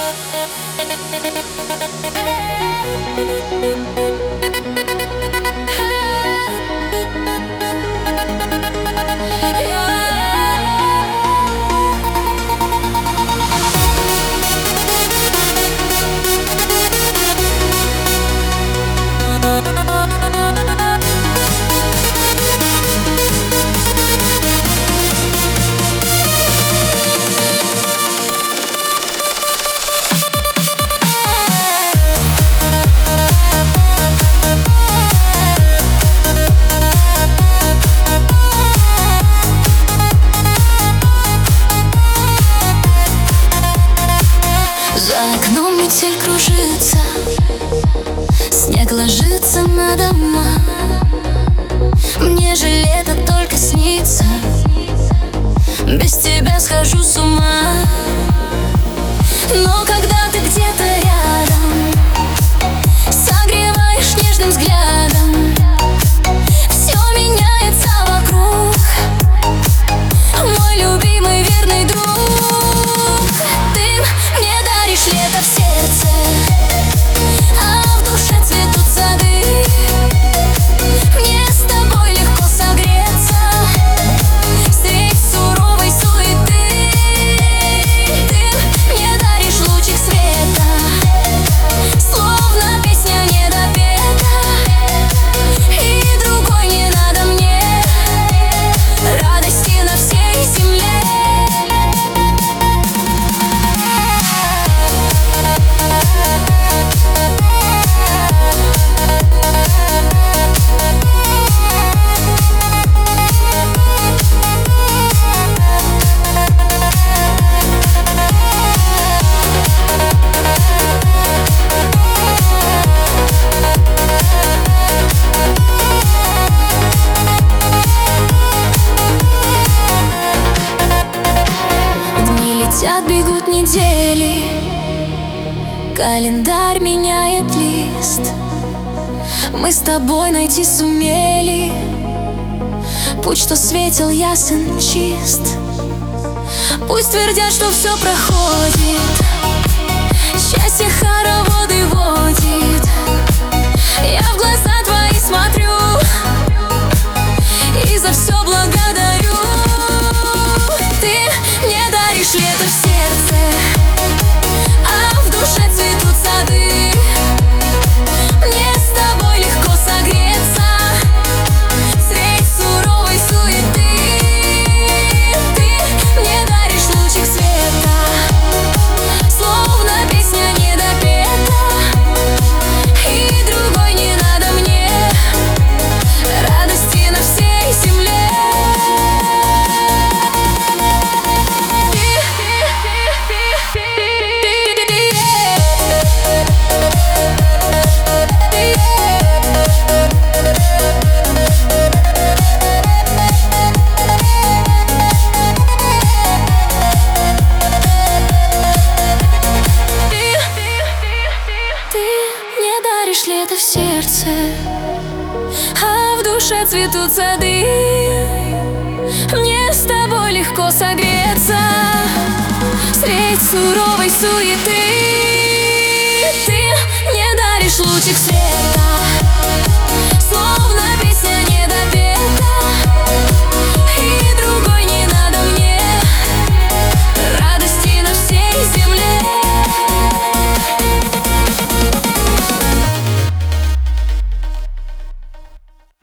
За окном метель кружится, снег ложится на дома. Мне же лето только снится, без тебя схожу с ума. Но когда ты где-то рядом, согреваешь нежным взглядом, все меняется вокруг, мой любимый верный друг. Лето в сердце, а в душе цветут сады. Мне с тобой легко согреться средь суровой суеты. Ты мне даришь лучик света, словно песня недопета. И другой не надо мне, радости на всей земле. Летят, бегут недели, календарь меняет лист. Мы с тобой найти сумели путь, что светил ясен, чист. Пусть твердят, что все проходит, счастье хороводы водит. Я в глаза твои смотрю и за все благодарю. Ты мне даришь лето в сердце, а в душе цветут сады. Мне с тобой легко согреться средь суровой суеты. Ты мне даришь лучик света, словно песня недопета. И другой не надо мне, радости на всей земле. Лето в сердце, а в душе цветут сады. Мне с тобой легко согреться средь суровой суеты. Ты мне даришь лучик света,